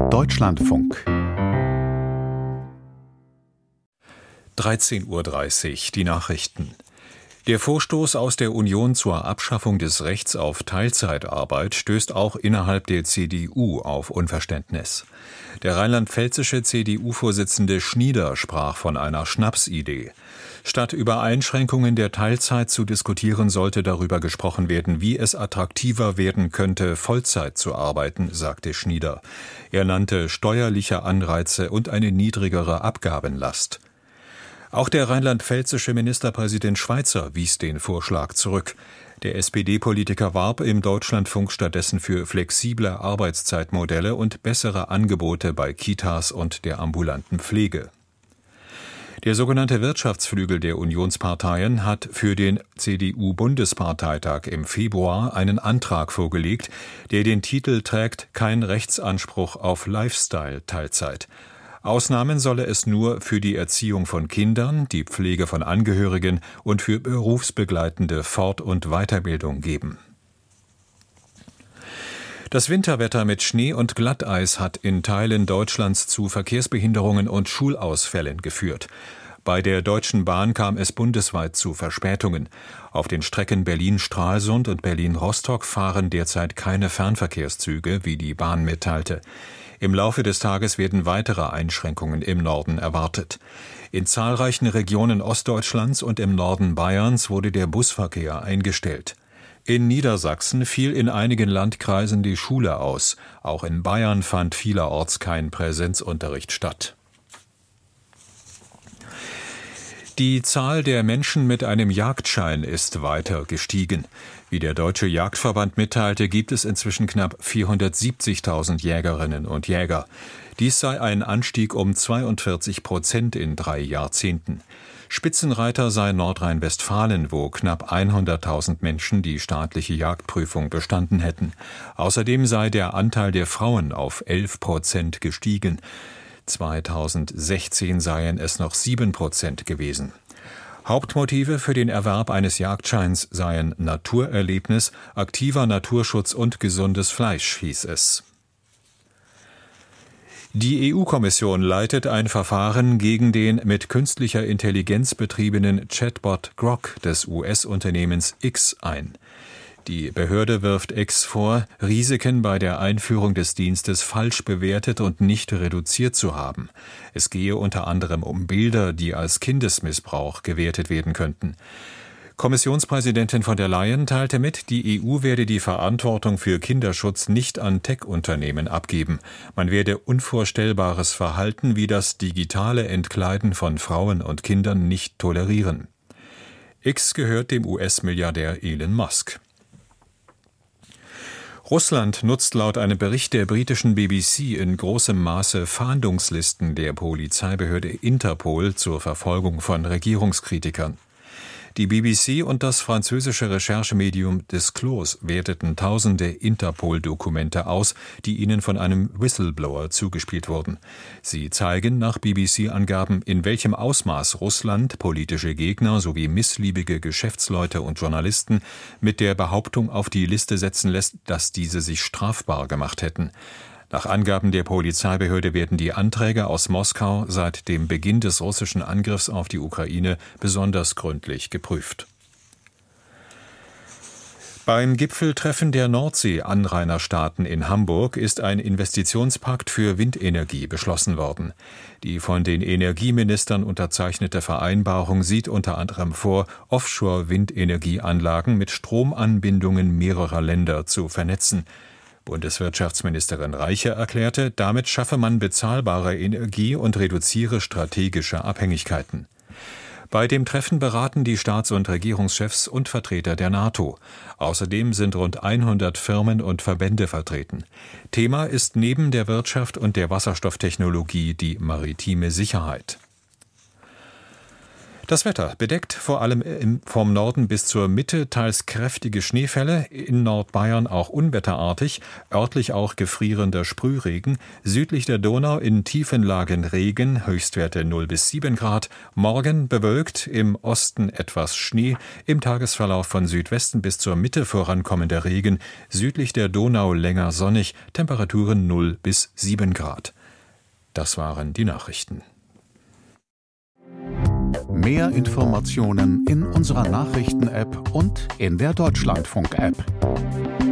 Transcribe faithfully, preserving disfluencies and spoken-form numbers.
Deutschlandfunk. dreizehn Uhr dreißig, die Nachrichten. Der Vorstoß aus der Union zur Abschaffung des Rechts auf Teilzeitarbeit stößt auch innerhalb der C D U auf Unverständnis. Der rheinland-pfälzische C D U-Vorsitzende Schnieder sprach von einer Schnapsidee. Statt über Einschränkungen der Teilzeit zu diskutieren, sollte darüber gesprochen werden, wie es attraktiver werden könnte, Vollzeit zu arbeiten, sagte Schnieder. Er nannte steuerliche Anreize und eine niedrigere Abgabenlast. Auch der rheinland-pfälzische Ministerpräsident Schweizer wies den Vorschlag zurück. Der S P D-Politiker warb im Deutschlandfunk stattdessen für flexible Arbeitszeitmodelle und bessere Angebote bei Kitas und der ambulanten Pflege. Der sogenannte Wirtschaftsflügel der Unionsparteien hat für den C D U-Bundesparteitag im Februar einen Antrag vorgelegt, der den Titel trägt »Kein Rechtsanspruch auf Lifestyle-Teilzeit«. Ausnahmen solle es nur für die Erziehung von Kindern, die Pflege von Angehörigen und für berufsbegleitende Fort- und Weiterbildung geben. Das Winterwetter mit Schnee und Glatteis hat in Teilen Deutschlands zu Verkehrsbehinderungen und Schulausfällen geführt. Bei der Deutschen Bahn kam es bundesweit zu Verspätungen. Auf den Strecken Berlin-Stralsund und Berlin-Rostock fahren derzeit keine Fernverkehrszüge, wie die Bahn mitteilte. Im Laufe des Tages werden weitere Einschränkungen im Norden erwartet. In zahlreichen Regionen Ostdeutschlands und im Norden Bayerns wurde der Busverkehr eingestellt. In Niedersachsen fiel in einigen Landkreisen die Schule aus. Auch in Bayern fand vielerorts kein Präsenzunterricht statt. Die Zahl der Menschen mit einem Jagdschein ist weiter gestiegen. Wie der Deutsche Jagdverband mitteilte, gibt es inzwischen knapp vierhundertsiebzigtausend Jägerinnen und Jäger. Dies sei ein Anstieg um zweiundvierzig Prozent in drei Jahrzehnten. Spitzenreiter sei Nordrhein-Westfalen, wo knapp hunderttausend Menschen die staatliche Jagdprüfung bestanden hätten. Außerdem sei der Anteil der Frauen auf elf Prozent gestiegen. zweitausendsechzehn seien es noch sieben Prozent gewesen. Hauptmotive für den Erwerb eines Jagdscheins seien Naturerlebnis, aktiver Naturschutz und gesundes Fleisch, hieß es. Die E U-Kommission leitet ein Verfahren gegen den mit künstlicher Intelligenz betriebenen Chatbot Grok des U S-Unternehmens X ein. Die Behörde wirft X vor, Risiken bei der Einführung des Dienstes falsch bewertet und nicht reduziert zu haben. Es gehe unter anderem um Bilder, die als Kindesmissbrauch gewertet werden könnten. Kommissionspräsidentin von der Leyen teilte mit, die E U werde die Verantwortung für Kinderschutz nicht an Tech-Unternehmen abgeben. Man werde unvorstellbares Verhalten wie das digitale Entkleiden von Frauen und Kindern nicht tolerieren. X gehört dem U S-Milliardär Elon Musk. Russland nutzt laut einem Bericht der britischen B B C in großem Maße Fahndungslisten der Polizeibehörde Interpol zur Verfolgung von Regierungskritikern. Die B B C und das französische Recherchemedium Disclose werteten tausende Interpol-Dokumente aus, die ihnen von einem Whistleblower zugespielt wurden. Sie zeigen nach B B C-Angaben, in welchem Ausmaß Russland politische Gegner sowie missliebige Geschäftsleute und Journalisten mit der Behauptung auf die Liste setzen lässt, dass diese sich strafbar gemacht hätten. Nach Angaben der Polizeibehörde werden die Anträge aus Moskau seit dem Beginn des russischen Angriffs auf die Ukraine besonders gründlich geprüft. Beim Gipfeltreffen der Nordsee-Anrainerstaaten in Hamburg ist ein Investitionspakt für Windenergie beschlossen worden. Die von den Energieministern unterzeichnete Vereinbarung sieht unter anderem vor, Offshore-Windenergieanlagen mit Stromanbindungen mehrerer Länder zu vernetzen. Bundeswirtschaftsministerin Reiche erklärte, damit schaffe man bezahlbare Energie und reduziere strategische Abhängigkeiten. Bei dem Treffen beraten die Staats- und Regierungschefs und Vertreter der NATO. Außerdem sind rund hundert Firmen und Verbände vertreten. Thema ist neben der Wirtschaft und der Wasserstofftechnologie die maritime Sicherheit. Das Wetter bedeckt vor allem im, vom Norden bis zur Mitte teils kräftige Schneefälle, in Nordbayern auch unwetterartig, örtlich auch gefrierender Sprühregen, südlich der Donau in tiefen Lagen Regen, Höchstwerte null bis sieben Grad, morgen bewölkt, im Osten etwas Schnee, im Tagesverlauf von Südwesten bis zur Mitte vorankommender Regen, südlich der Donau länger sonnig, Temperaturen null bis sieben Grad. Das waren die Nachrichten. Mehr Informationen in unserer Nachrichten-App und in der Deutschlandfunk-App.